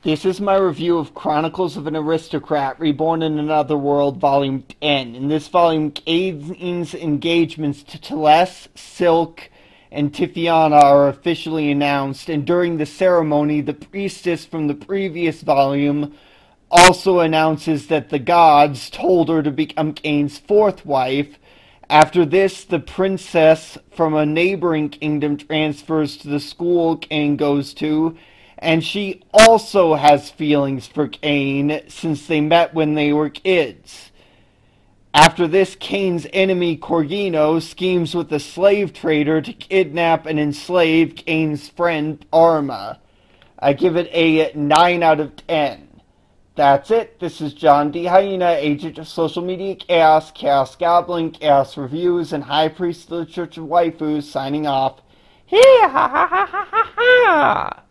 This is my review of Chronicles of an Aristocrat Reborn in Another World, Volume 10. In this volume, Kane's engagements to Teles, Silk, and Tifiana are officially announced, and during the ceremony, the priestess from the previous volume also announces that the gods told her to become Kane's fourth wife. After this, the princess from a neighboring kingdom transfers to the school Kane goes to, and she also has feelings for Kane since they met when they were kids. After this, Kane's enemy Corgino schemes with a slave trader to kidnap and enslave Kane's friend Parma. I give it a 9 out of 10. That's it. This is John D. Hyena, agent of social media chaos, Chaos Goblin, Chaos Reviews, and High Priest of the Church of Waifus, signing off. Hee ha ha ha ha ha ha!